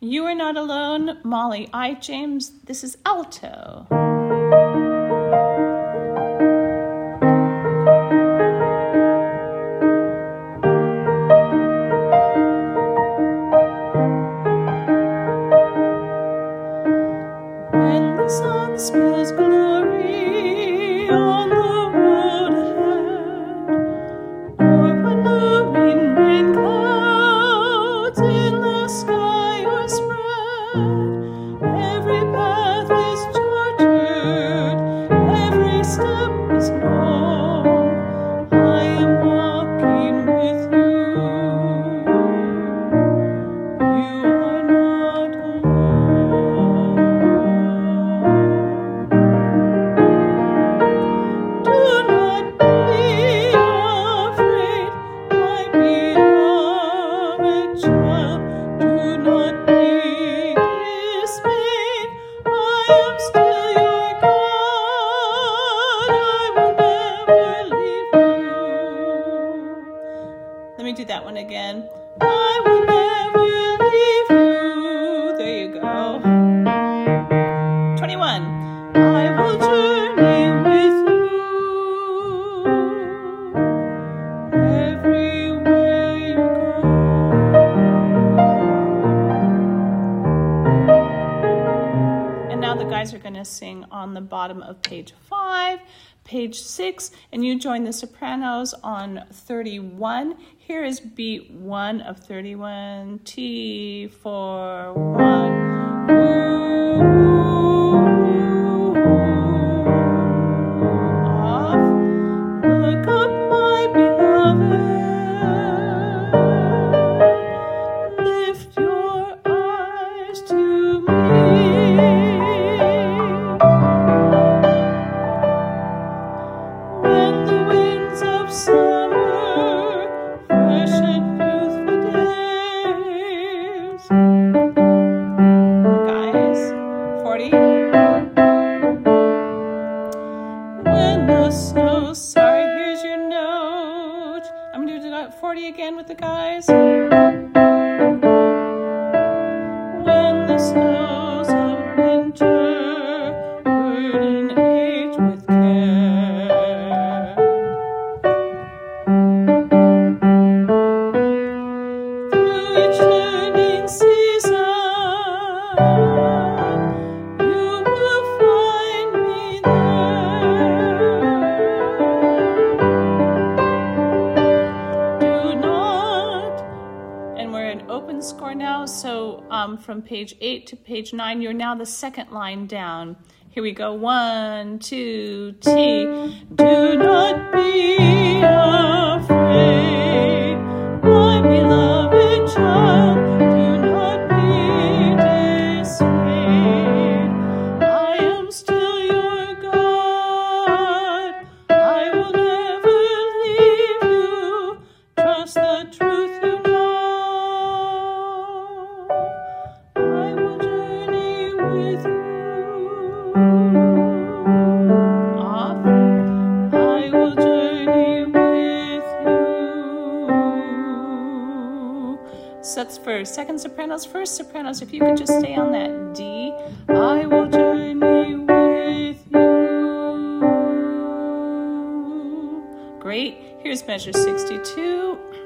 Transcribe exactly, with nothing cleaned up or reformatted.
You Are Not Alone, Molly I. James. This is alto. When the sun spills glory on the road ahead, or when looming rain clouds in the sky are spread, every path is charted, every step is known. I am walking with you. You are not alone. Do not be afraid, my beloved child. Do not be dismayed. I am still your God. I will never leave you. Let me do that one again. I will never leave you. There you go. twenty-one. I will journey with you everywhere you go. And now the guys are going to sing on the bottom of page five, page six, and you join the sopranos on thirty-one. Here is beat one of thirty-one. T for one. Off. Look up, my beloved. Lift your eyes to me. When the winds of summer, fresh and youthful days. Guys, forty. When the snow, sorry, here's your note. I'm gonna do it forty again with the guys. When the snows of winter burden age with care, through each turning season, you will find me there. Do not, and we're in open score now, so um, from page eight to page nine, you're now the second line down. Here we go. One, two, T. Do not be afraid, my beloved child. Do not be dismayed. I am still your God. I will never leave you. Trust the truth you know. I will journey with you. Off. I will journey with you. So that's for second sopranos. First sopranos, if you could just stay on that D. I will journey with you. Great. Here's measure sixty-two.